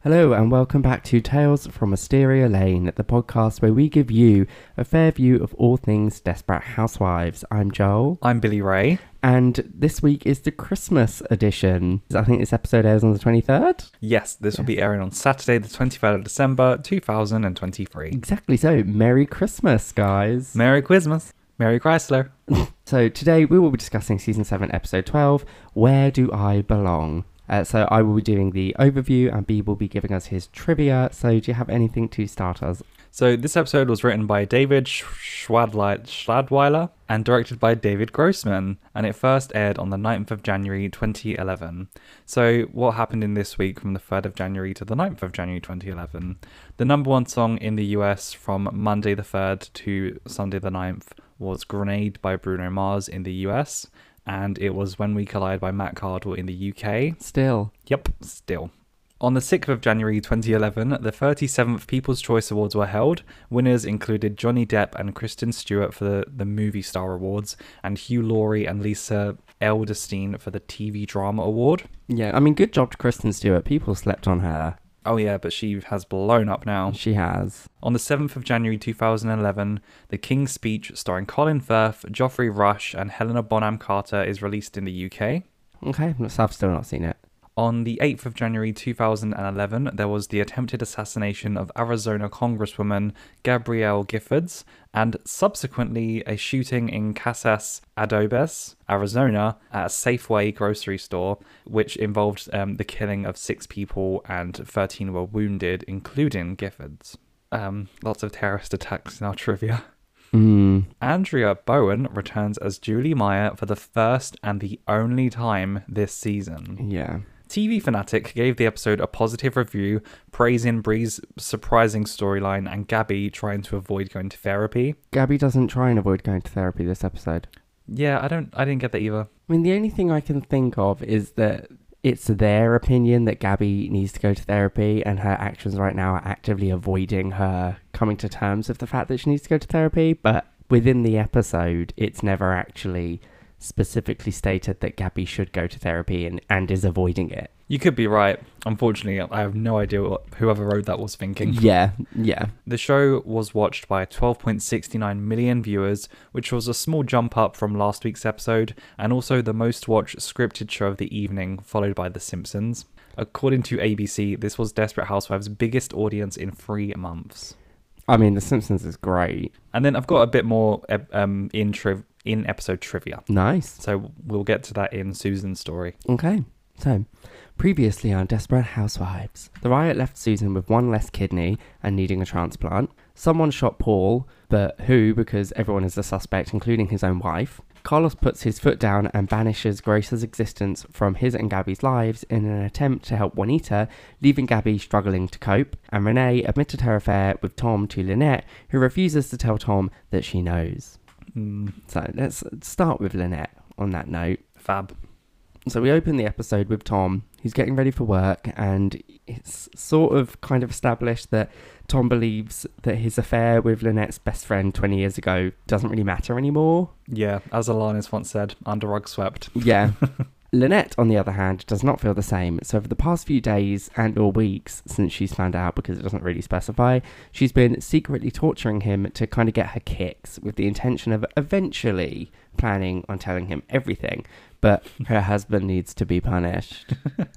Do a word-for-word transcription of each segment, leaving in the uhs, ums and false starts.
Hello and welcome back to Tales from Asteria Lane, the podcast where we give you a fair view of all things Desperate Housewives. I'm Joel. I'm Billy Ray. And this week is the Christmas edition. I think this episode airs on the twenty-third? Yes, this yes. will be airing on Saturday, the twenty-third of December, two thousand twenty-three. Exactly so. Merry Christmas, guys. Merry Christmas. Merry Chrysler. So today we will be discussing Season seven, Episode twelve, Where Do I Belong? Uh, so I will be doing the overview and B will be giving us his trivia. So do you have anything to start us? So this episode was written by David Schwadli- Schladweiler and directed by David Grossman, and it first aired on the ninth of January twenty eleven. So what happened in this week from the third of January to the ninth of January twenty eleven? The number one song in the U S from Monday the third to Sunday the ninth was Grenade by Bruno Mars in the U S, and it was When We Collide by Matt Cardle in the U K. Still. Yep, still. On the sixth of January twenty eleven, the thirty-seventh People's Choice Awards were held. Winners included Johnny Depp and Kristen Stewart for the, the Movie Star Awards, and Hugh Laurie and Lisa Edelstein for the T V Drama Award. Yeah, I mean, good job to Kristen Stewart. People slept on her. Oh yeah, but she has blown up now. She has. On the seventh of January two thousand eleven, The King's Speech, starring Colin Firth, Geoffrey Rush, and Helena Bonham Carter, is released in the U K. Okay, so I've still not seen it. On the eighth of January two thousand eleven, there was the attempted assassination of Arizona Congresswoman Gabrielle Giffords, and subsequently a shooting in Casas Adobes, Arizona, at a Safeway grocery store, which involved um, the killing of six people and thirteen were wounded, including Giffords. Um, lots of terrorist attacks in our trivia. Mm. Andrea Bowen returns as Julie Meyer for the first and the only time this season. Yeah. T V Fanatic gave the episode a positive review, praising Bree's surprising storyline and Gabby trying to avoid going to therapy. Gabby doesn't try and avoid going to therapy this episode. Yeah, I don't. I didn't get that either. I mean, the only thing I can think of is that it's their opinion that Gabby needs to go to therapy, and her actions right now are actively avoiding her coming to terms with the fact that she needs to go to therapy. But within the episode, it's never actually specifically stated that Gabby should go to therapy and, and is avoiding it. You could be right. Unfortunately, I have no idea what whoever wrote that was thinking. Yeah, yeah. The show was watched by twelve point six nine million viewers, which was a small jump up from last week's episode, and also the most watched scripted show of the evening, followed by The Simpsons. According to A B C, this was Desperate Housewives' biggest audience in three months. I mean, The Simpsons is great. And then I've got a bit more um, in tri- in episode trivia. Nice. So we'll get to that in Susan's story. Okay. So, previously on Desperate Housewives, the riot left Susan with one less kidney and needing a transplant. Someone shot Paul, but who, because everyone is a suspect, including his own wife. Carlos puts his foot down and banishes Grace's existence from his and Gabby's lives in an attempt to help Juanita, leaving Gabby struggling to cope. And Renee admitted her affair with Tom to Lynette, who refuses to tell Tom that she knows. Mm. So let's start with Lynette on that note. Fab. So we open the episode with Tom, who's getting ready for work, and it's sort of kind of established that Tom believes that his affair with Lynette's best friend twenty years ago doesn't really matter anymore. Yeah, as Alanis once said, under rug swept. Yeah. Lynette, on the other hand, does not feel the same. So over the past few days and or weeks since she's found out, because it doesn't really specify, she's been secretly torturing him to kind of get her kicks, with the intention of eventually planning on telling him everything. But her husband needs to be punished.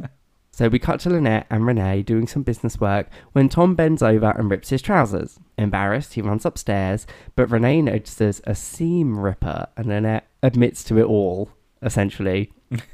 So we cut to Lynette and Renee doing some business work when Tom bends over and rips his trousers. Embarrassed, he runs upstairs, but Renee notices a seam ripper and Lynette admits to it all, essentially.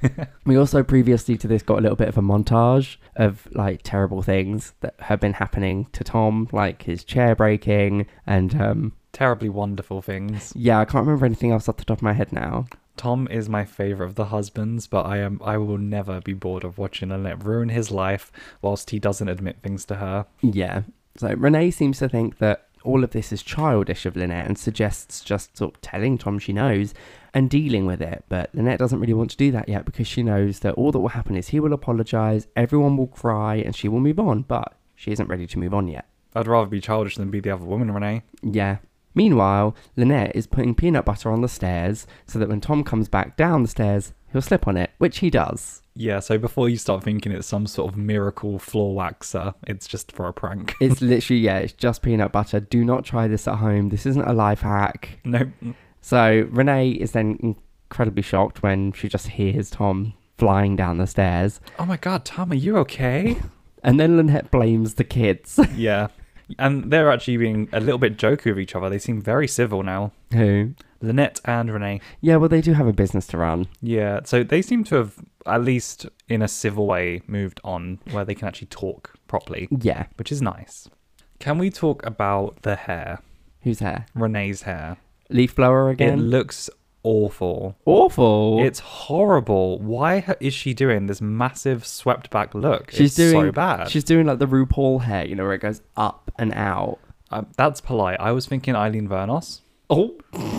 We also previously to this got a little bit of a montage of like terrible things that have been happening to Tom, like his chair breaking and um terribly wonderful things. Yeah, I can't remember anything else off the top of my head now. Tom is my favourite of the husbands, but I am I will never be bored of watching Lynette ruin his life whilst he doesn't admit things to her. Yeah. So Renee seems to think that all of this is childish of Lynette and suggests just sort of telling Tom she knows and dealing with it. But Lynette doesn't really want to do that yet because she knows that all that will happen is he will apologise, everyone will cry and she will move on. But she isn't ready to move on yet. I'd rather be childish than be the other woman, Renee. Yeah. Meanwhile, Lynette is putting peanut butter on the stairs so that when Tom comes back down the stairs, he'll slip on it, which he does. Yeah, so before you start thinking it's some sort of miracle floor waxer, it's just for a prank. It's literally, yeah, it's just peanut butter. Do not try this at home. This isn't a life hack. No. So Renee is then incredibly shocked when she just hears Tom flying down the stairs. Oh my god, Tom, are you okay? And then Lynette blames the kids. Yeah. And they're actually being a little bit jokey with each other. They seem very civil now. Who? Lynette and Renee. Yeah, well, they do have a business to run. Yeah, so they seem to have, at least in a civil way, moved on where they can actually talk properly. Yeah. Which is nice. Can we talk about the hair? Whose hair? Renee's hair. Leaf blower It again? looks awful. Awful. It's horrible. Why ha- is she doing this massive swept back look? She's it's doing, so bad. She's doing like the RuPaul hair, you know, where it goes up and out. Um, that's polite. I was thinking Eileen Vernos. Oh,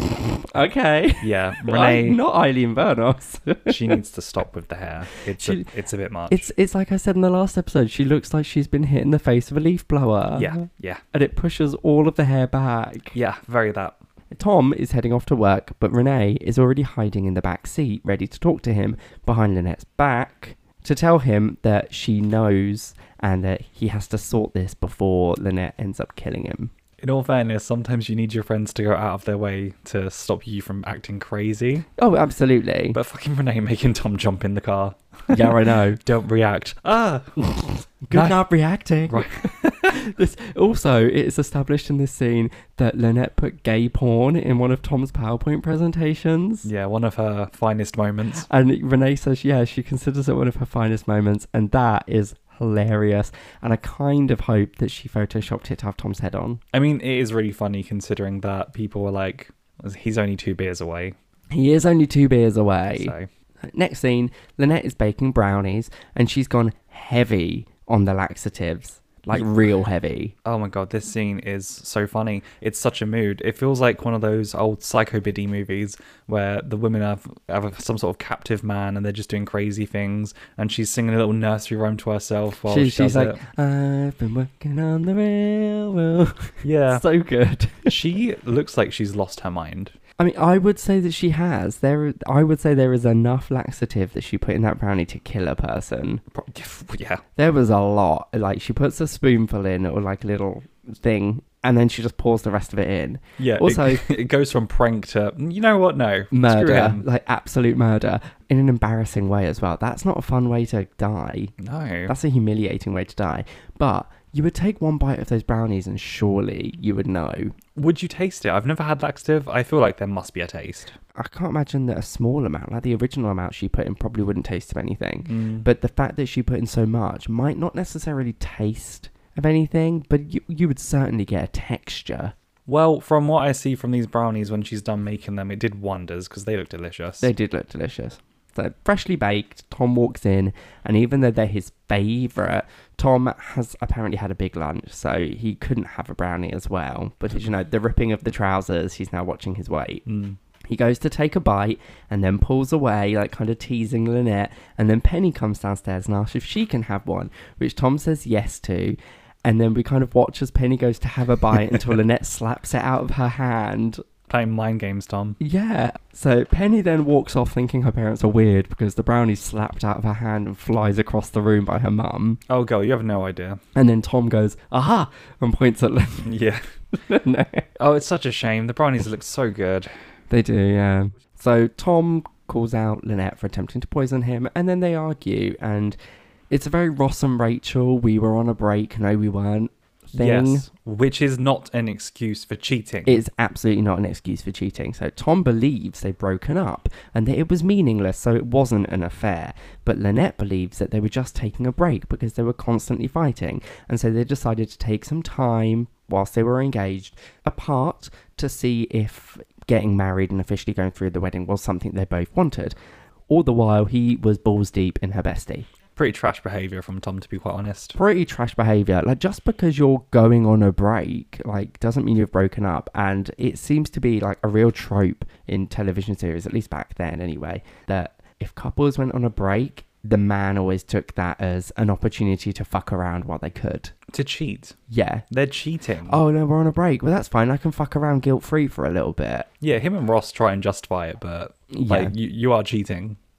okay. Yeah, I- Renee. not Eileen Vernos. She needs to stop with the hair. It's She- a, it's a bit much. It's it's like I said in the last episode. She looks like she's been hit in the face with a leaf blower. yeah, yeah, And it pushes all of the hair back. yeah. Very that. Tom is heading off to work, but Renee is already hiding in the back seat, ready to talk to him behind Lynette's back to tell him that she knows and that he has to sort this before Lynette ends up killing him. In all fairness, sometimes you need your friends to go out of their way to stop you from acting crazy. Oh, absolutely. But fucking Renee making Tom jump in the car. Yeah, I know. Don't react. Ah! Good No. job reacting. Right. This, also, it is established in this scene that Lynette put gay porn in one of Tom's PowerPoint presentations. Yeah, one of her finest moments. And Renee says, yeah, she considers it one of her finest moments. And that is hilarious. And I kind of hope that she photoshopped it to have Tom's head on. I mean, it is really funny considering that people were like, he's only two beers away. He is only two beers away. So, Next scene, Lynette is baking brownies and she's gone heavy on the laxatives. Like real heavy. oh my god, this scene is so funny. It's such a mood. It feels like one of those old Psycho Biddy movies where the women have, have some sort of captive man and they're just doing crazy things. And she's singing a little nursery rhyme to herself while She- she, she's does like, it. I've been working on the railroad. Yeah. So good. She looks like she's lost her mind. I mean, I would say that she has. There, I would say there is enough laxative that she put in that brownie to kill a person. Pro- Yeah. There was a lot. Like, she puts a spoonful in or like a little thing, and then she just pours the rest of it in. Yeah. Also- it, it goes from prank to, you know what? No. Screw Murder. him. Like, absolute murder. In an embarrassing way as well. That's not a fun way to die. No. That's a humiliating way to die. But you would take one bite of those brownies and surely you would know. Would you taste it? I've never had laxative. I feel like there must be a taste. I can't imagine that a small amount, like the original amount she put in, probably wouldn't taste of anything. Mm. But the fact that she put in so much might not necessarily taste of anything, but you, you would certainly get a texture. Well, from what I see from these brownies when she's done making them, it did wonders because they look delicious. They did look delicious. So freshly baked, Tom walks in, and even though they're his favourite, Tom has apparently had a big lunch, so he couldn't have a brownie as well. But, you know, the ripping of the trousers, he's now watching his weight. Mm. He goes to take a bite and then pulls away, like kind of teasing Lynette. And then Penny comes downstairs and asks if she can have one, which Tom says yes to. And then we kind of watch as Penny goes to have a bite until Lynette slaps it out of her hand. Playing mind games, Tom. Yeah. So Penny then walks off thinking her parents are weird because the brownie's slapped out of her hand and flies across the room by her mum. Oh, girl, you have no idea. And then Tom goes, aha, and points at Lynette. Yeah. No. Oh, it's such a shame. The brownies look so good. They do, yeah. So Tom calls out Lynette for attempting to poison him, and then they argue, and it's a very Ross and Rachel, we were on a break, no we weren't thing. Yes, which is not an excuse for cheating. It's absolutely not an excuse for cheating. So Tom believes they've broken up and that it was meaningless, so it wasn't an affair. But Lynette believes that they were just taking a break because they were constantly fighting, and so they decided to take some time whilst they were engaged apart to see if getting married and officially going through the wedding was something they both wanted. All the while, he was balls deep in her bestie. Pretty trash behaviour from Tom, to be quite honest. Pretty trash behaviour. Like, just because you're going on a break, like, doesn't mean you've broken up. And it seems to be, like, a real trope in television series, at least back then anyway, that if couples went on a break, the man always took that as an opportunity to fuck around while they could. To cheat. Yeah. They're cheating. Oh, no, we're on a break. Well, that's fine. I can fuck around guilt-free for a little bit. Yeah, him and Ross try and justify it, but Yeah. like you, you are cheating.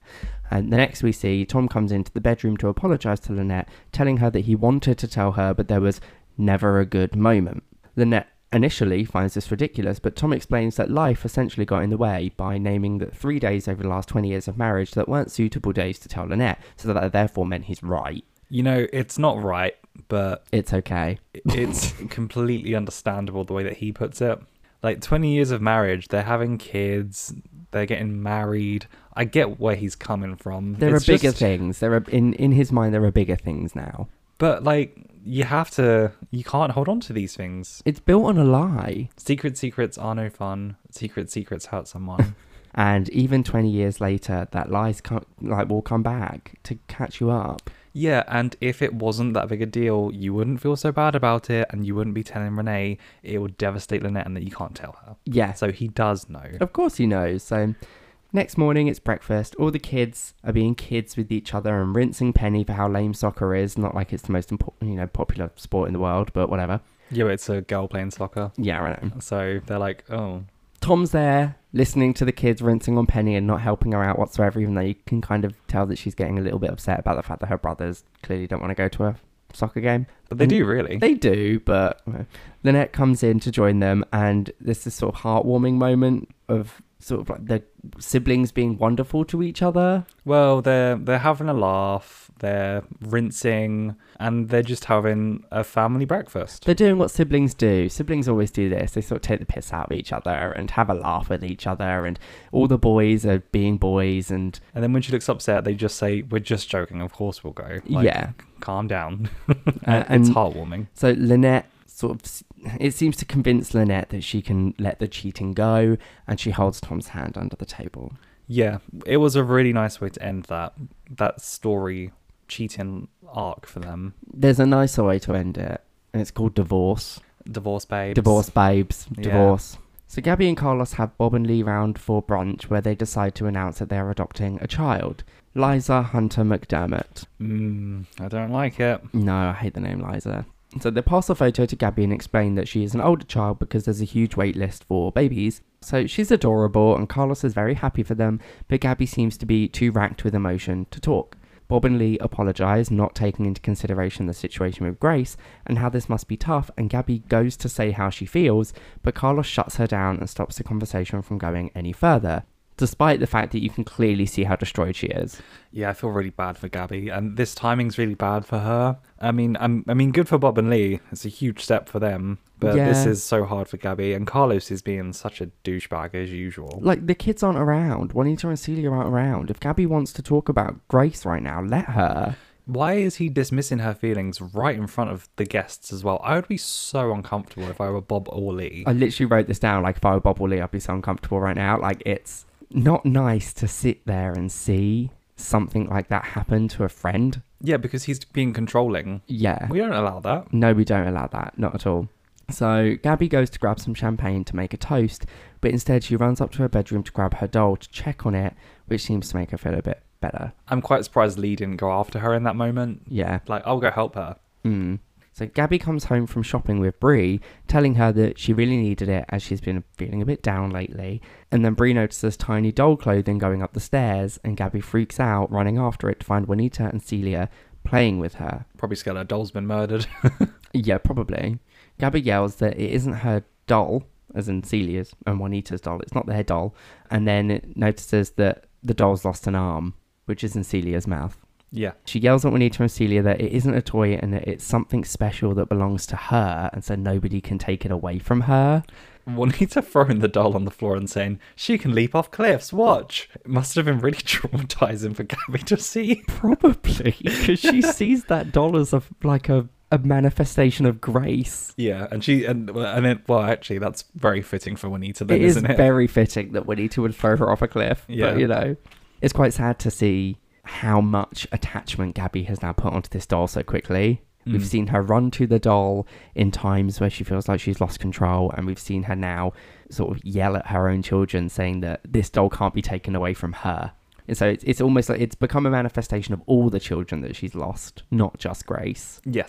And the next we see, Tom comes into the bedroom to apologise to Lynette, telling her that he wanted to tell her, but there was never a good moment. Lynette initially finds this ridiculous, but Tom explains that life essentially got in the way by naming that three days over the last twenty years of marriage that weren't suitable days to tell Lynette, so that therefore meant he's right. You know, it's not right, but It's okay. it's completely understandable the way that he puts it. Like, twenty years of marriage, they're having kids, they're getting married. I get where he's coming from. There It's are bigger just- things. There are in, in his mind, there are bigger things now. But, like, you have to, you can't hold on to these things. It's built on a lie. Secret secrets are no fun. Secret secrets hurt someone. And even twenty years later, that lies come, like will come back to catch you up. Yeah, and if it wasn't that big a deal, you wouldn't feel so bad about it, and you wouldn't be telling Renee. It would devastate Lynette, and that you can't tell her. Yeah. So he does know. Of course he knows. So next morning it's breakfast. All the kids are being kids with each other and rinsing Penny for how lame soccer is. Not like it's the most important, you know, popular sport in the world, but whatever. Yeah, but it's a girl playing soccer. Yeah, I know. So they're like, oh. Tom's there listening to the kids rinsing on Penny and not helping her out whatsoever, even though you can kind of tell that she's getting a little bit upset about the fact that her brothers clearly don't want to go to a soccer game. But they And do, really. They do, but uh, Lynette comes in to join them, and there's this sort of heartwarming moment of sort of like the siblings being wonderful to each other. Well, they're they're having a laugh, they're rinsing, and they're just having a family breakfast. They're doing what siblings do. Siblings always do this. They sort of take the piss out of each other and have a laugh with each other, and all the boys are being boys. And And then when she looks upset, they just say, "We're just joking. Of course we'll go." Like, yeah, calm down. Uh, It's and heartwarming. so Lynette sort of, it seems to convince Lynette that she can let the cheating go, and she holds Tom's hand under the table. Yeah, it was a really nice way to end that that story cheating arc for them. There's a nicer way to end it, and it's called divorce. Divorce babes. Divorce babes. Yeah. Divorce. So Gabby and Carlos have Bob and Lee round for brunch, where they decide to announce that they are adopting a child. Liza Hunter McDermott. Mm, I don't like it. No, I hate the name Liza. So they pass a photo to Gabby and explain that she is an older child because there's a huge wait list for babies. So she's adorable and Carlos is very happy for them, but Gabby seems to be too racked with emotion to talk. Bob and Lee apologise, not taking into consideration the situation with Grace and how this must be tough, and Gabby goes to say how she feels, but Carlos shuts her down and stops the conversation from going any further, despite the fact that you can clearly see how destroyed she is. Yeah, I feel really bad for Gabby, and this timing's really bad for her. I mean, I'm, I mean, good for Bob and Lee. It's a huge step for them, but Yeah. this is so hard for Gabby, and Carlos is being such a douchebag as usual. Like, the kids aren't around. Juanita and Celia aren't around. If Gabby wants to talk about Grace right now, let her. Why is he dismissing her feelings right in front of the guests as well? I would be so uncomfortable if I were Bob or Lee. I literally wrote this down, like, if I were Bob or Lee, I'd be so uncomfortable right now. Like, it's not nice to sit there and see something like that happen to a friend. Yeah, because he's being controlling. Yeah. We don't allow that. No, we don't allow that. Not at all. So Gabby goes to grab some champagne to make a toast, but instead she runs up to her bedroom to grab her doll to check on it, which seems to make her feel a bit better. I'm quite surprised Lee didn't go after her in that moment. Yeah. Like, I'll go help her. Mm. So Gabby comes home from shopping with Bree, telling her that she really needed it as she's been feeling a bit down lately. And then Bree notices tiny doll clothing going up the stairs, and Gabby freaks out, running after it to find Juanita and Celia playing with her. Probably scared her doll's been murdered. Yeah, probably. Gabby yells that it isn't her doll, as in Celia's and Juanita's doll. It's not their doll. And then it notices that the doll's lost an arm, which is in Celia's mouth. Yeah. She yells at Juanita and Celia that it isn't a toy and that it's something special that belongs to her, and so nobody can take it away from her. Juanita throwing the doll on the floor and saying, she can leap off cliffs, watch. It must have been really traumatizing for Gabby to see. Probably, because she sees that doll as a, like a, a manifestation of grace. Yeah, and she, and, and then, well, actually, that's very fitting for Juanita then, It is isn't it? very fitting that Juanita would throw her off a cliff. Yeah. But, you know, it's quite sad to see how much attachment Gabby has now put onto this doll so quickly. Mm. We've seen her run to the doll in times where she feels like she's lost control, and we've seen her now sort of yell at her own children saying that this doll can't be taken away from her. And so it's, it's almost like it's become a manifestation of all the children that she's lost, not just Grace. Yes.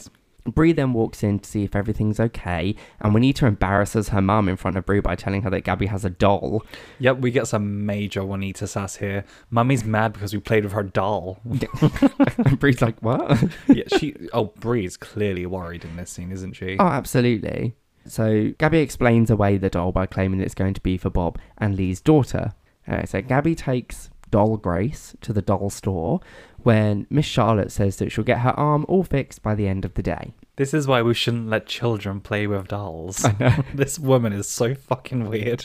Bree then walks in to see if everything's okay, and Juanita embarrasses her mum in front of Bree by telling her that Gabby has a doll. Yep, we get some major Juanita sass here. Mummy's mad because we played with her doll. And Bree's like, what? yeah, she. Oh, Bree's clearly worried in this scene, isn't she? Oh, absolutely. So Gabby explains away the doll by claiming it's going to be for Bob and Lee's daughter. Uh, so Gabby takes doll Grace to the doll store when Miss Charlotte says that she'll get her arm all fixed by the end of the day. This is why we shouldn't let children play with dolls. I know. This woman is so fucking weird.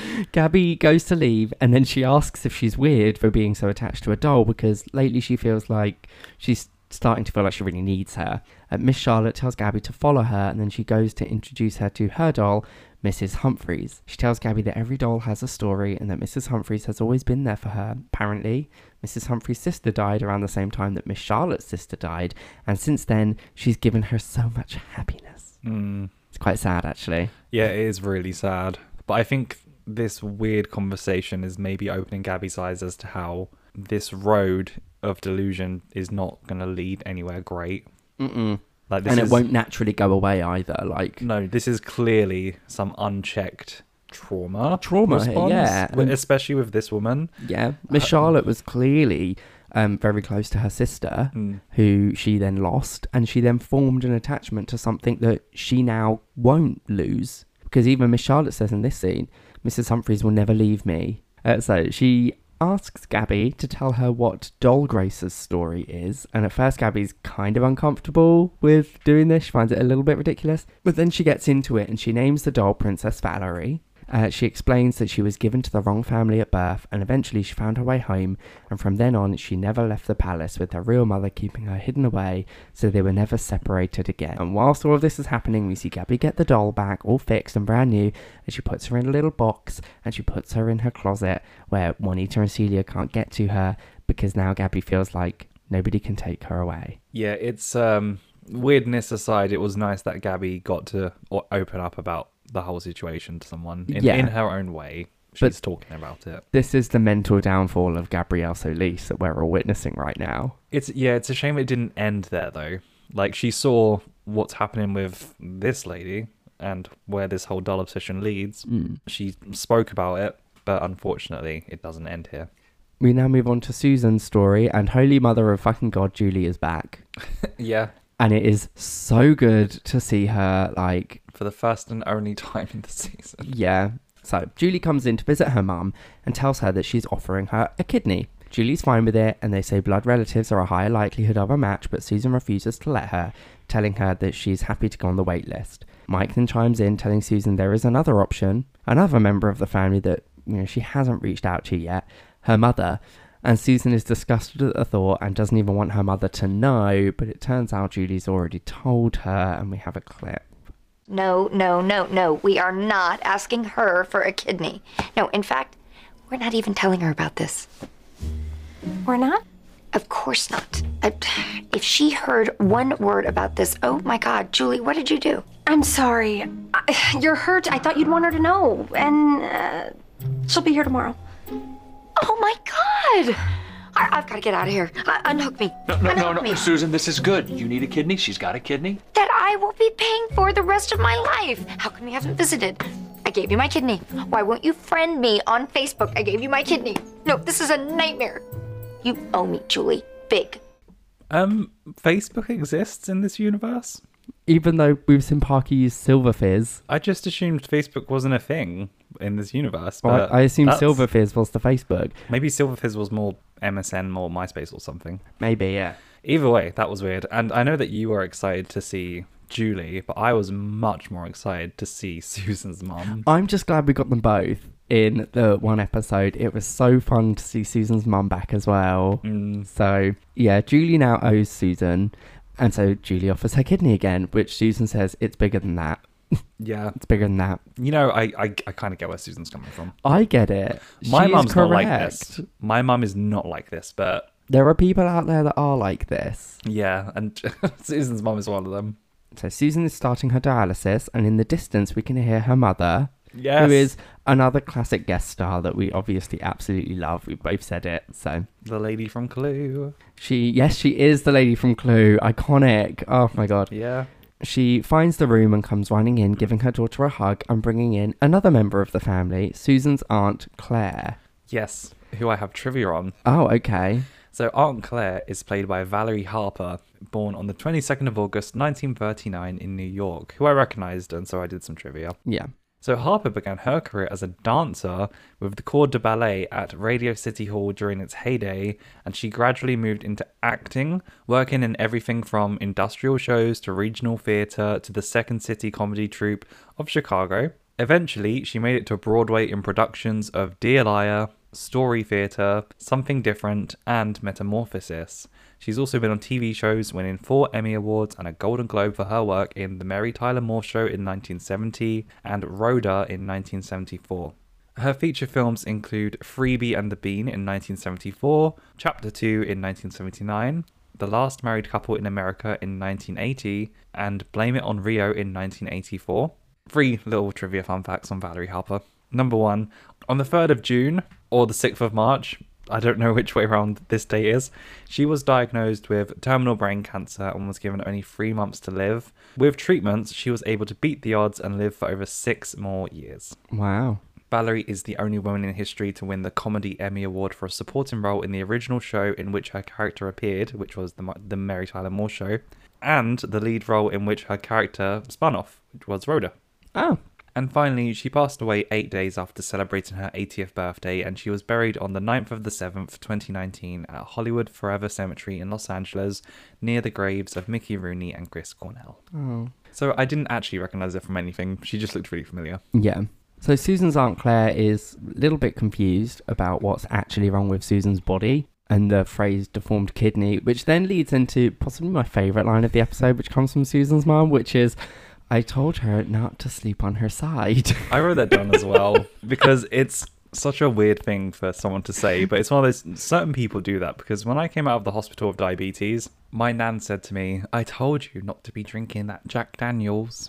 Gabby goes to leave and then she asks if she's weird for being so attached to a doll because lately she feels like she's starting to feel like she really needs her. Uh, Miss Charlotte tells Gabby to follow her and then she goes to introduce her to her doll, Missus Humphreys. She tells Gabby that every doll has a story and that Missus Humphreys has always been there for her. Apparently, Missus Humphreys' sister died around the same time that Miss Charlotte's sister died, and since then, she's given her so much happiness. Mm. It's quite sad, actually. Yeah, it is really sad. But I think this weird conversation is maybe opening Gabby's eyes as to how this road of delusion is not going to lead anywhere great. Mm-mm. Like this and it is, won't naturally go away either. Like no, this is clearly some unchecked trauma. Trauma, response, yeah. with- especially with this woman. Yeah, Miss Charlotte was clearly um, very close to her sister, Mm. who she then lost, and she then formed an attachment to something that she now won't lose. Because even Miss Charlotte says in this scene, Missus Humphreys will never leave me. Uh, so she asks Gabby to tell her what Doll Grace's story is, and at first Gabby's kind of uncomfortable with doing this. She finds it a little bit ridiculous, but then she gets into it and she names the doll Princess Valerie. Uh, she explains that she was given to the wrong family at birth and eventually she found her way home, and from then on she never left the palace, with her real mother keeping her hidden away so they were never separated again. And whilst all of this is happening, we see Gabby get the doll back all fixed and brand new, and she puts her in a little box and she puts her in her closet where Juanita and Celia can't get to her because now Gabby feels like nobody can take her away. Yeah, it's um weirdness aside, it was nice that Gabby got to o- open up about the whole situation to someone in, Yeah. in her own way. She's But- talking about it. This is the mental downfall of Gabrielle Solis that we're all witnessing right now. It's yeah, it's a shame it didn't end there though. Like she saw what's happening with this lady and where this whole doll obsession leads. Mm. She spoke about it, but unfortunately, it doesn't end here. We now move on to Susan's story, and Holy Mother of fucking God, Julie is back. Yeah, And it is so good to see her, like, for the first and only time in the season. yeah. So Julie comes in to visit her mum and tells her that she's offering her a kidney. Julie's fine with it, and they say blood relatives are a higher likelihood of a match, but Susan refuses to let her, telling her that she's happy to go on the wait list. Mike then chimes in, telling Susan there is another option, another member of the family that, you know, she hasn't reached out to yet, her mother. And Susan is disgusted at the thought and doesn't even want her mother to know, but it turns out Julie's already told her, and we have a clip. No, no, no, no. We are not asking her for a kidney. No, in fact, we're not even telling her about this. We're not? Of course not. Uh, if she heard one word about this, oh my God, Julie, what did you do? I'm sorry. I, you're hurt. I thought you'd want her to know. And uh, she'll be here tomorrow. Oh my God! I, I've got to get out of here. Uh, unhook me. No, no, unhook no, no, me. Susan, this is good. You need a kidney. She's got a kidney. That I will be paying for the rest of my life. How come you haven't visited? I gave you my kidney. Why won't you friend me on Facebook? I gave you my kidney. No, this is a nightmare. You owe me, Julie. Big. Um, Facebook exists in this universe? Even though we've seen Parker use Silver Fizz, I just assumed Facebook wasn't a thing in this universe. well, But I, I assume that's- Silver Fizz was the Facebook. Maybe Silver Fizz was more M S N, more MySpace or something. Maybe, yeah. Either way, that was weird. And I know that you were excited to see Julie, but I was much more excited to see Susan's mum. I'm just glad we got them both in the one episode. It was so fun to see Susan's mum back as well. Mm. So, yeah, Julie now owes Susan. And so Julie offers her kidney again, which Susan says it's bigger than that. Yeah. It's bigger than that. You know, I, I, I kind of get where Susan's coming from. I get it. My She is mum's not like correct. this. My mum is not like this, but There are people out there that are like this. yeah, and Susan's mum is one of them. So Susan is starting her dialysis, and in the distance we can hear her mother, Yes. who is another classic guest star that we obviously absolutely love. We've both said it. So The lady from Clue. she, yes, she is the lady from Clue. Iconic. Oh my God. Yeah. She finds the room and comes running in, giving her daughter a hug and bringing in another member of the family, Susan's Aunt Claire. Yes, who I have trivia on. Oh, okay. So Aunt Claire is played by Valerie Harper, born on the twenty-second of August nineteen thirty-nine in New York, who I recognised, and so I did some trivia. Yeah. So Harper began her career as a dancer with the Corps de Ballet at Radio City Hall during its heyday, and she gradually moved into acting, working in everything from industrial shows to regional theatre to the Second City Comedy Troupe of Chicago. Eventually, she made it to Broadway in productions of Dear Liar, Story Theatre, Something Different, and Metamorphosis. She's also been on T V shows, winning four Emmy Awards and a Golden Globe for her work in The Mary Tyler Moore Show in nineteen seventy and Rhoda in nineteen seventy-four. Her feature films include Freebie and the Bean in nineteen seventy-four, Chapter two in nineteen seventy-nine, The Last Married Couple in America in nineteen eighty, and Blame It on Rio in nineteen eighty-four. Three little trivia fun facts on Valerie Harper. Number one, on the third of June, or the sixth of March, I don't know which way around this date is, she was diagnosed with terminal brain cancer and was given only three months to live. With treatments, she was able to beat the odds and live for over six more years. Wow. Valerie is the only woman in history to win the Comedy Emmy Award for a supporting role in the original show in which her character appeared, which was the, the Mary Tyler Moore Show, and the lead role in which her character spun off, which was Rhoda. Oh. And finally, she passed away eight days after celebrating her eightieth birthday, and she was buried on the ninth of the seventh, twenty nineteen at Hollywood Forever Cemetery in Los Angeles, near the graves of Mickey Rooney and Chris Cornell. Oh. So I didn't actually recognise her from anything. She just looked really familiar. Yeah. So Susan's Aunt Claire is a little bit confused about what's actually wrong with Susan's body and the phrase deformed kidney, which then leads into possibly my favourite line of the episode, which comes from Susan's mum, which is, I told her not to sleep on her side. I wrote that down as well because it's such a weird thing for someone to say, but it's one of those, certain people do that, because when I came out of the hospital with diabetes, my nan said to me, I told you not to be drinking that Jack Daniels.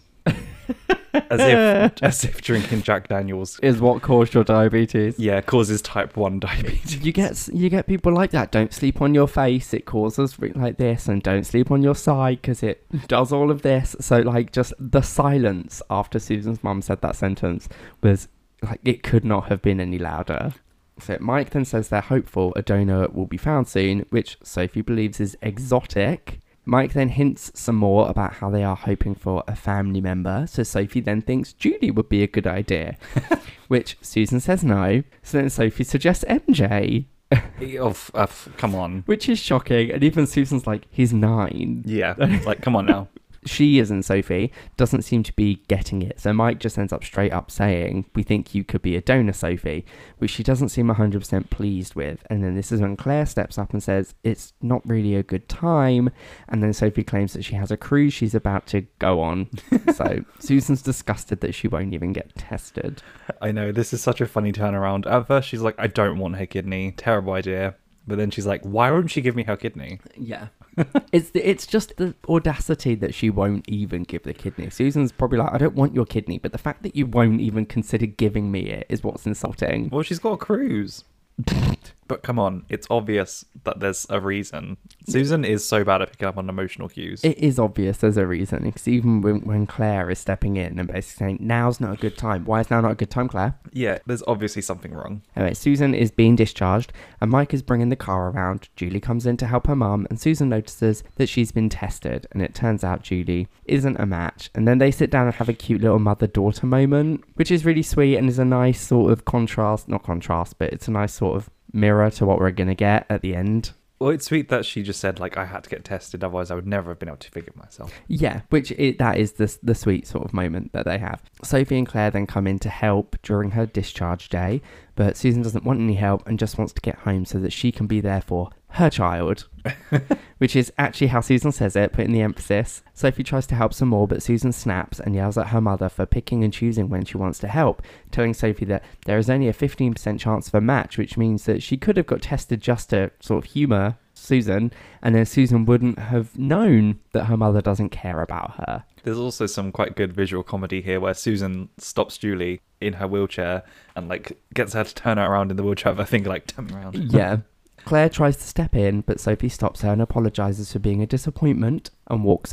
As if, as if drinking Jack Daniels is what caused your diabetes. Yeah, causes type one diabetes. You get you get people like that. Don't sleep on your face, it causes like this, and don't sleep on your side because it does all of this. So like, just the silence after Susan's mum said that sentence was like, it could not have been any louder. So Mike then says they're hopeful a donor will be found soon, which Sophie believes is exotic. Mike then hints some more about how they are hoping for a family member, so Sophie then thinks Julie would be a good idea, which Susan says no, so then Sophie suggests M J. oh, uh, come on. Which is shocking, and even Susan's like, he's nine. Yeah, like, come on now. She isn't, Sophie, doesn't seem to be getting it, so Mike just ends up straight up saying, we think you could be a donor, Sophie, which she doesn't seem one hundred percent pleased with. And then this is when Claire steps up and says, it's not really a good time, and then Sophie claims that she has a cruise she's about to go on. So Susan's disgusted that she won't even get tested. I know, this is such a funny turnaround. At first she's like, I don't want her kidney, terrible idea. But then she's like, why won't she give me her kidney? Yeah. it's the, it's just the audacity that she won't even give the kidney. Susan's probably like, I don't want your kidney, but the fact that you won't even consider giving me it is what's insulting. Well, she's got a cruise. But come on, it's obvious that there's a reason. Susan is so bad at picking up on emotional cues. It is obvious there's a reason, because even when, when Claire is stepping in and basically saying, now's not a good time. Why is now not a good time, Claire? Yeah, there's obviously something wrong. Anyway, Susan is being discharged, and Mike is bringing the car around. Julie comes in to help her mum, and Susan notices that she's been tested, and it turns out Julie isn't a match. And then they sit down and have a cute little mother-daughter moment, which is really sweet and is a nice sort of contrast, not contrast, but it's a nice sort of mirror to what we're going to get at the end. Well, it's sweet that she just said, like, I had to get tested, otherwise I would never have been able to forgive myself. Yeah, which it, that is the, the sweet sort of moment that they have. Sophie and Claire then come in to help during her discharge day, but Susan doesn't want any help and just wants to get home so that she can be there for her child, which is actually how Susan says it, putting the emphasis. Sophie tries to help some more, but Susan snaps and yells at her mother for picking and choosing when she wants to help, telling Sophie that there is only a fifteen percent chance of a match, which means that she could have got tested just to sort of humour Susan, and then Susan wouldn't have known that her mother doesn't care about her. There's also some quite good visual comedy here where Susan stops Julie in her wheelchair and, like, gets her to turn her around in the wheelchair with her finger, like, turn me around. Yeah. Claire tries to step in, but Sophie stops her and apologises for being a disappointment and walks off.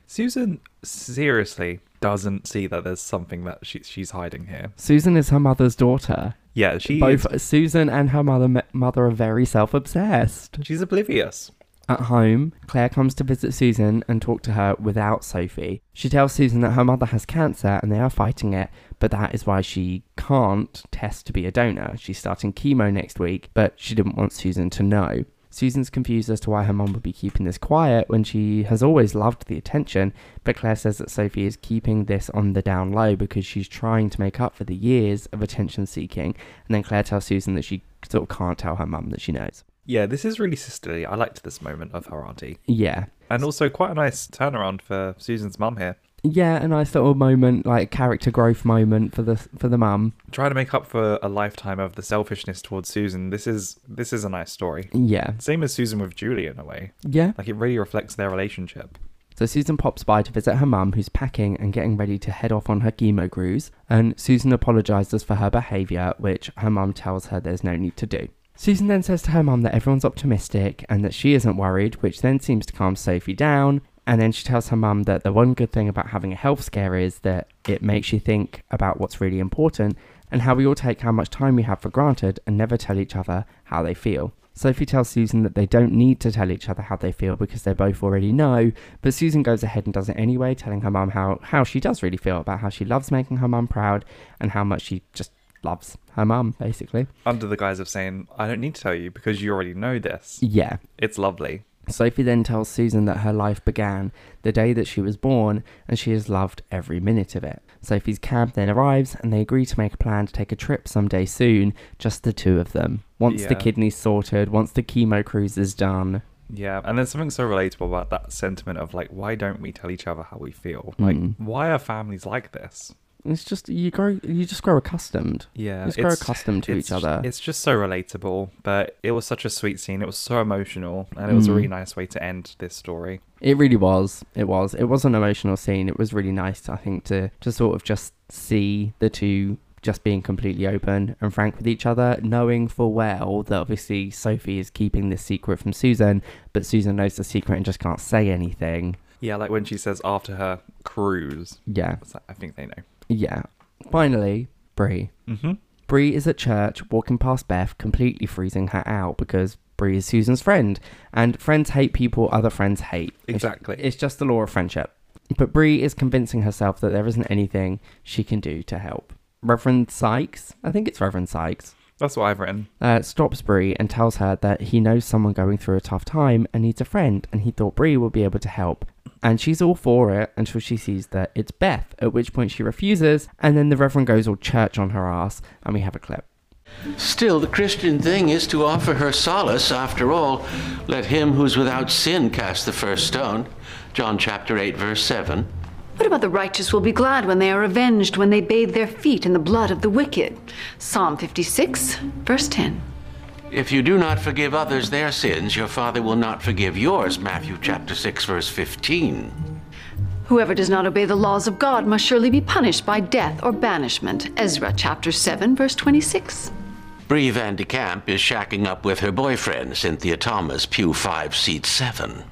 Susan seriously doesn't see that there's something that she, she's hiding here. Susan is her mother's daughter. Yeah, she Both is, Susan and her mother mother are very self-obsessed. she's oblivious. At home, Claire comes to visit Susan and talk to her without Sophie. She tells Susan that her mother has cancer and they are fighting it, but that is why she can't test to be a donor. She's starting chemo next week, but she didn't want Susan to know. Susan's confused as to why her mum would be keeping this quiet when she has always loved the attention, but Claire says that Sophie is keeping this on the down low because she's trying to make up for the years of attention seeking, and then Claire tells Susan that she sort of can't tell her mum that she knows. Yeah, this is really sisterly. I liked this moment of her auntie. Yeah. And also quite a nice turnaround for Susan's mum here. Yeah, a nice little moment, like character growth moment for the for the mum. Trying to make up for a lifetime of the selfishness towards Susan. This is this is a nice story. Yeah. Same as Susan with Julie in a way. Yeah. Like it really reflects their relationship. So Susan pops by to visit her mum, who's packing and getting ready to head off on her chemo cruise, and Susan apologises for her behaviour, which her mum tells her there's no need to do. Susan then says to her mum that everyone's optimistic and that she isn't worried, which then seems to calm Sophie down. And then she tells her mum that the one good thing about having a health scare is that it makes you think about what's really important and how we all take how much time we have for granted and never tell each other how they feel. Sophie tells Susan that they don't need to tell each other how they feel because they both already know, but Susan goes ahead and does it anyway, telling her mum how, how she does really feel, about how she loves making her mum proud and how much she just loves her mum, basically. Under the guise of saying, I don't need to tell you because you already know this. Yeah. It's lovely. Sophie then tells Susan that her life began the day that she was born and she has loved every minute of it. Sophie's cab then arrives and they agree to make a plan to take a trip someday soon, just the two of them. Once Yeah. the kidney's sorted, once the chemo cruise is done. Yeah, and there's something so relatable about that sentiment of like, why don't we tell each other how we feel? Like, Mm. why are families like this? It's just, you grow, you just grow accustomed. Yeah, You just grow accustomed to it's- each other. It's just so relatable, but it was such a sweet scene. It was so emotional, and it was a Mm. really nice way to end this story. It really was. It was. It was an emotional scene. It was really nice, I think, to, to sort of just see the two just being completely open and frank with each other, knowing full well that obviously Sophie is keeping this secret from Susan, but Susan knows the secret and just can't say anything. Yeah, like when she says after her cruise. Yeah. It's like, I think they know. Yeah. Finally, Bree. Mm-hmm. Bree is at church, walking past Beth, completely freezing her out because Bree is Susan's friend, and friends hate people other friends hate. Exactly. It's, it's just the law of friendship. But Bree is convincing herself that there isn't anything she can do to help. Reverend Sykes, I think it's Reverend Sykes, That's what I've written. uh, stops Bree and tells her that he knows someone going through a tough time and needs a friend, and he thought Bree would be able to help. And she's all for it until she sees that it's Beth, at which point she refuses, and then the Reverend goes all church on her ass, and we have a clip. Still, the Christian thing is to offer her solace. After all, let him who's without sin cast the first stone. John chapter eight, verse seven. What about the righteous will be glad when they are avenged, when they bathe their feet in the blood of the wicked? Psalm fifty-six, verse ten. If you do not forgive others their sins, your Father will not forgive yours. Matthew chapter six, verse fifteen. Whoever does not obey the laws of God must surely be punished by death or banishment. Ezra chapter seven, verse twenty-six. Bree Van de Kamp is shacking up with her boyfriend, Cynthia Thomas, pew five, seat seven.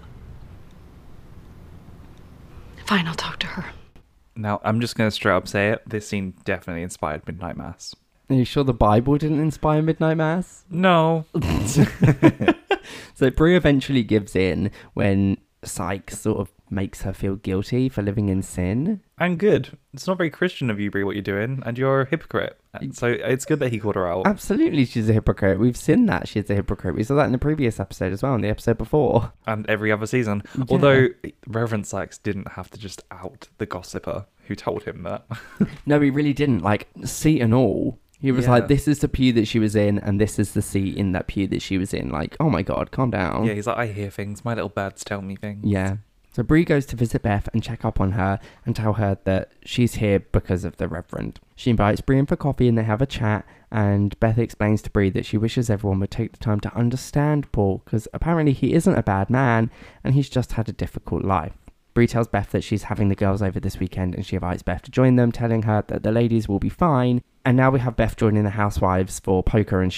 Fine, I'll talk to her. Now, I'm just going to straight up say it. This scene definitely inspired Midnight Mass. Are you sure the Bible didn't inspire Midnight Mass? No. So Bree eventually gives in when Sykes sort of makes her feel guilty for living in sin. And good. It's not very Christian of you, Brie, what you're doing, and you're a hypocrite. So it's good that he called her out. Absolutely, she's a hypocrite. We've seen that she's a hypocrite. We saw that in the previous episode as well, in the episode before. And every other season. Yeah. Although Reverend Sykes didn't have to just out the gossiper who told him that. No, he really didn't. Like, seat and all. He was Yeah. like, this is the pew that she was in, and this is the seat in that pew that she was in. Like, oh my God, calm down. Yeah, he's like, I hear things. My little birds tell me things. Yeah. So Bree goes to visit Beth and check up on her and tell her that she's here because of the Reverend. She invites Bree in for coffee and they have a chat, and Beth explains to Bree that she wishes everyone would take the time to understand Paul because apparently he isn't a bad man and he's just had a difficult life. Bree tells Beth that she's having the girls over this weekend and she invites Beth to join them, telling her that the ladies will be fine. And now we have Beth joining the housewives for poker and shit.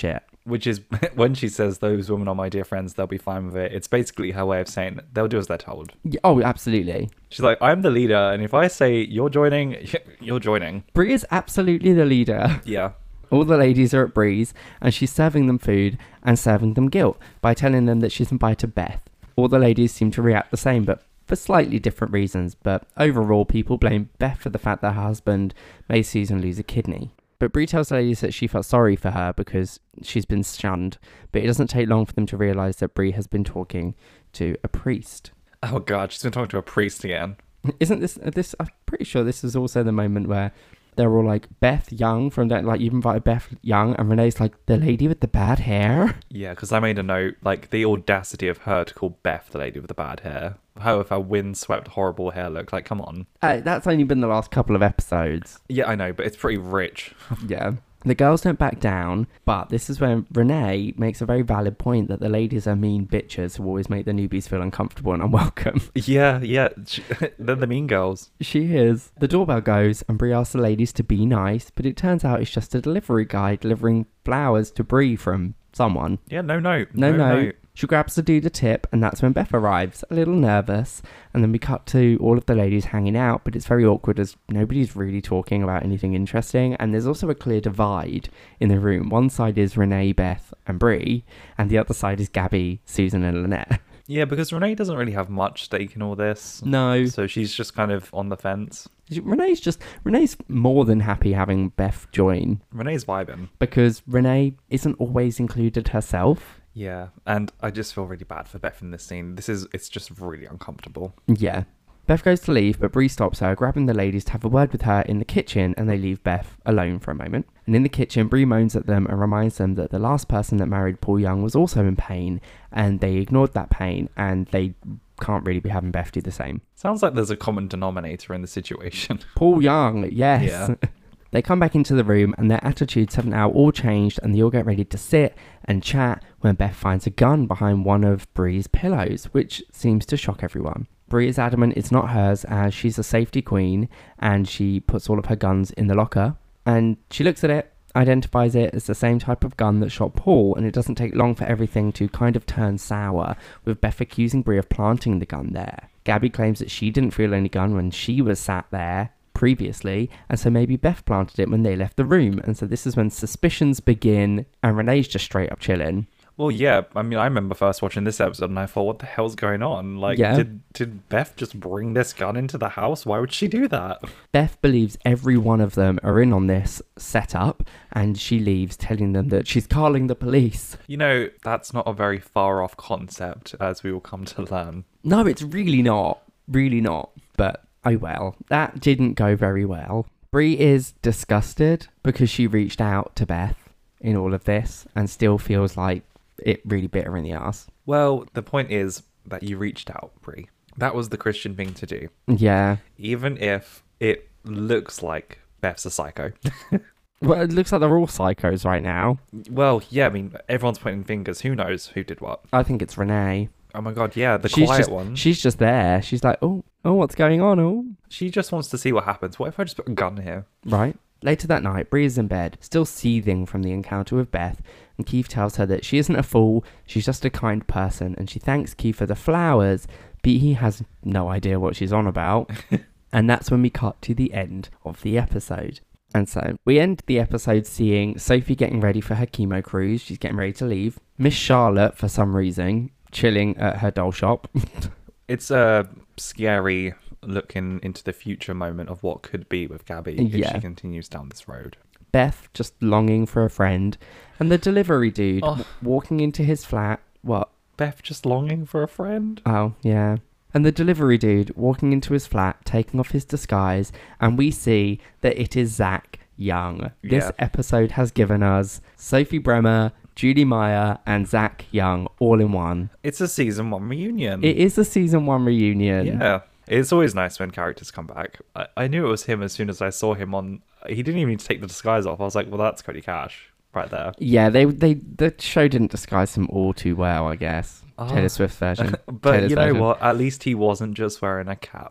Which is when she says those women are my dear friends, they'll be fine with it. It's basically her way of saying they'll do as they're told. Yeah, oh, absolutely. She's like, I'm the leader, and if I say you're joining, you're joining. Bree is absolutely the leader. Yeah. All the ladies are at Bree's, and she's serving them food and serving them guilt by telling them that she's invited Beth. All the ladies seem to react the same, but for slightly different reasons. But overall, people blame Beth for the fact that her husband made Susan lose a kidney. But Bree tells the ladies that she felt sorry for her because she's been shunned, but it doesn't take long for them to realise that Bree has been talking to a priest. Oh god, she's been talking to a priest again. Isn't this, this, I'm pretty sure this is also the moment where they're all like, Beth Young from that, like, you've invited Beth Young, and Renee's like, the lady with the bad hair? Yeah, because I made a note, like, the audacity of her to call Beth the lady with the bad hair. How if her windswept, horrible hair look, like, come on. Uh, that's only been the last couple of episodes. Yeah, I know, but it's pretty rich. Yeah. The girls don't back down, but this is when Renee makes a very valid point that the ladies are mean bitches who always make the newbies feel uncomfortable and unwelcome. Yeah, yeah. She, they're the mean girls. She is. The doorbell goes and Bree asks the ladies to be nice, but it turns out it's just a delivery guy delivering flowers to Bree from someone. Yeah, no, no. No, no. no. no. She grabs the dude a tip, and that's when Beth arrives, a little nervous, and then we cut to all of the ladies hanging out, but it's very awkward as nobody's really talking about anything interesting, and there's also a clear divide in the room. One side is Renee, Beth, and Bree, and the other side is Gabby, Susan, and Lynette. Yeah, because Renee doesn't really have much stake in all this. No. So she's just kind of on the fence. Renee's just, Renee's more than happy having Beth join. Renee's vibing. Because Renee isn't always included herself. Yeah, and I just feel really bad for Beth in this scene. This is, it's just really uncomfortable. Yeah. Beth goes to leave, but Bree stops her, grabbing the ladies to have a word with her in the kitchen, and they leave Beth alone for a moment. And in the kitchen, Bree moans at them and reminds them that the last person that married Paul Young was also in pain, and they ignored that pain, and they can't really be having Beth do the same. Sounds like there's a common denominator in the situation. Paul Young, yes. Yeah. They come back into the room and their attitudes have now all changed, and they all get ready to sit and chat when Beth finds a gun behind one of Bree's pillows, which seems to shock everyone. Bree is adamant it's not hers as she's a safety queen, and she puts all of her guns in the locker, and she looks at it, identifies it as the same type of gun that shot Paul, and it doesn't take long for everything to kind of turn sour, with Beth accusing Bree of planting the gun there. Gabby claims that she didn't feel any gun when she was sat there previously, and so maybe Beth planted it when they left the room, and so this is when suspicions begin, and Renee's just straight up chilling. Well, yeah, I mean, I remember first watching this episode and I thought, what the hell's going on? Like, Yeah. did, did Beth just bring this gun into the house? Why would she do that? Beth believes every one of them are in on this setup, and she leaves telling them that she's calling the police. You know, that's not a very far off concept, as we will come to learn. No, it's really not. Really not. But, oh well. That didn't go very well. Bree is disgusted because she reached out to Beth in all of this and still feels like it really bit her in the ass. Well, the point is that you reached out, Bree. That was the Christian thing to do. Yeah. Even if it looks like Beth's a psycho. Well, it looks like they're all psychos right now. Well, yeah, I mean, everyone's pointing fingers. Who knows who did what? I think it's Renee. Oh my god, yeah, the she's quiet just, one. She's just there. She's like, oh, oh, what's going on? Oh, She just wants to see what happens. What if I just put a gun here? right. Later that night, Bree is in bed, still seething from the encounter with Beth, and Keith tells her that she isn't a fool, she's just a kind person, and she thanks Keith for the flowers, but he has no idea what she's on about. And that's when we cut to the end of the episode. And so, we end the episode seeing Sophie getting ready for her chemo cruise. She's getting ready to leave. Miss Charlotte, for some reason, chilling at her doll shop. It's a scary looking into the future moment of what could be with Gabby if Yeah. she continues down this road. Beth just longing for a friend. And the delivery dude Oh. w- walking into his flat. What? Beth just longing for a friend? Oh, yeah. And the delivery dude walking into his flat, taking off his disguise, and we see that it is Zach Young. This Yeah. episode has given us Sophie Bremer, Julie Meyer, and Zach Young all in one. It's a season one reunion. It is a season one reunion. Yeah. It's always nice when characters come back. I, I knew it was him as soon as I saw him on... He didn't even need to take the disguise off. I was like, well, that's Cody Cash right there. Yeah, they they the show didn't disguise him all too well, I guess. Oh. Taylor Swift's version. But Taylor's you know version. what? At least he wasn't just wearing a cap.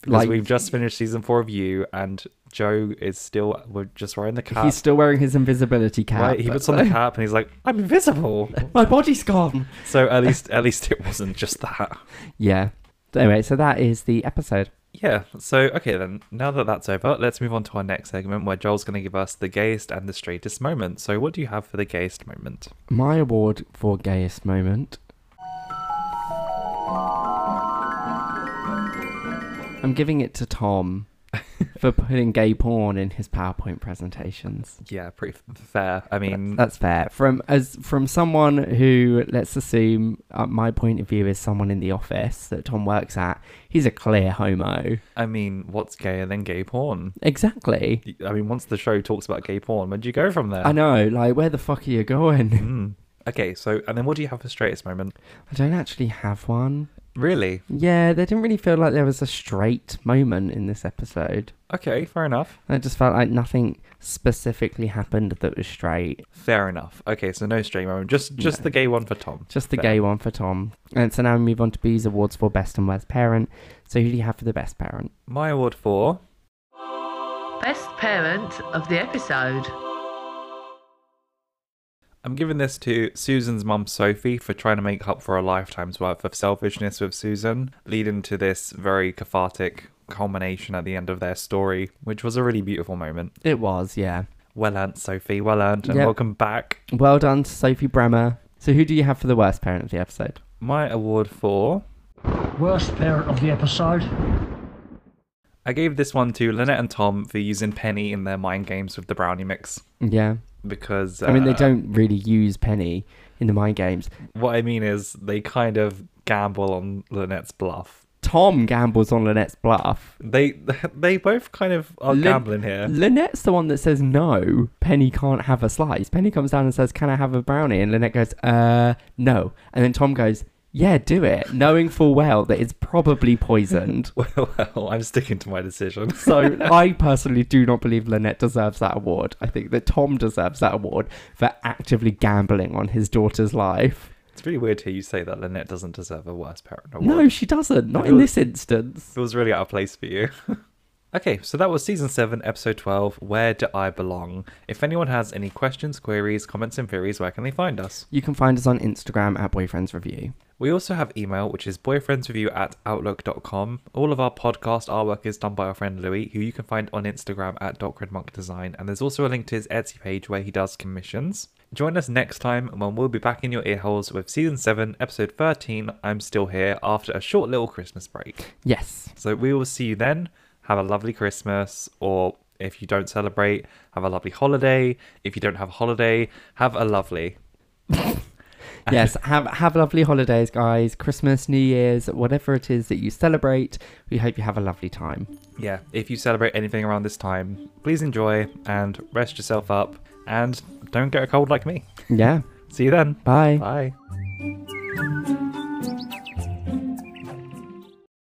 Because Like- we've just finished season four of You, and Joe is still, we're just wearing the cap. He's still wearing his invisibility cap. Right, he puts on the cap and he's like, I'm invisible. My body's gone. So at least at least it wasn't just that. Yeah. Anyway, so that is the episode. Yeah, so okay then, now that that's over, let's move on to our next segment where Joel's going to give us the gayest and the straightest moment. So what do you have for the gayest moment? My award for gayest moment. I'm giving it to Tom for putting gay porn in his PowerPoint presentations. Yeah, pretty f- fair. I mean, That's fair. From as from someone who, let's assume, uh, my point of view is someone in the office that Tom works at. He's a clear homo. I mean, what's gayer than gay porn? Exactly. I mean, once the show talks about gay porn, where do you go from there? I know. Like, where the fuck are you going? Mm. Okay, so and then what do you have for straightest moment? I don't actually have one. Really? Yeah, there didn't really feel like there was a straight moment in this episode. Okay, fair enough. I just felt like nothing specifically happened that was straight. Fair enough. Okay, so no straight moment, just just No. the gay one for Tom. Just the Fair. gay one for Tom. And so now we move on to B's awards for best and worst parent. So who do you have for the best parent? My award for Best parent of the episode. I'm giving this to Susan's mum Sophie for trying to make up for a lifetime's worth of selfishness with Susan, leading to this very cathartic culmination at the end of their story, which was a really beautiful moment. It was, yeah. Well earned, Sophie, well earned, and Yep. welcome back. Well done to Sophie Bremer. So who do you have for the worst parent of the episode? My award for... Worst parent of the episode. I gave this one to Lynette and Tom for using Penny in their mind games with the brownie mix. Yeah. Because... I mean, they uh, don't really use Penny in the mind games. What I mean is, they kind of gamble on Lynette's bluff. Tom gambles on Lynette's bluff. They they both kind of are Lyn- gambling here. Lynette's the one that says no, Penny can't have a slice. Penny comes down and says, can I have a brownie? And Lynette goes, uh, no. And then Tom goes, yeah, do it, knowing full well that it's probably poisoned. Well, well, I'm sticking to my decision. So I personally do not believe Lynette deserves that award. I think that Tom deserves that award for actively gambling on his daughter's life. It's really weird to hear you say that Lynette doesn't deserve a worst parent award. No, she doesn't. Not It in was- this instance. It was really out of place for you. Okay, so that was season seven, episode twelve, Where Do I Belong? If anyone has any questions, queries, comments, and theories, where can they find us? You can find us on Instagram at Boyfriends Review. We also have email, which is boyfriendsreview at outlook dot com. All of our podcast artwork is done by our friend Louis, who you can find on Instagram at DocRedMonkDesign, and there's also a link to his Etsy page where he does commissions. Join us next time when we'll be back in your earholes with season seven, episode thirteen, I'm Still Here, after a short little Christmas break. Yes. So we will see you then. Have a lovely Christmas, or if you don't celebrate, have a lovely holiday. If you don't have a holiday, have a lovely... Yes, have have lovely holidays, guys. Christmas, New Year's, whatever it is that you celebrate. We hope you have a lovely time. Yeah, if you celebrate anything around this time, please enjoy and rest yourself up and don't get a cold like me. Yeah. See you then. Bye. Bye.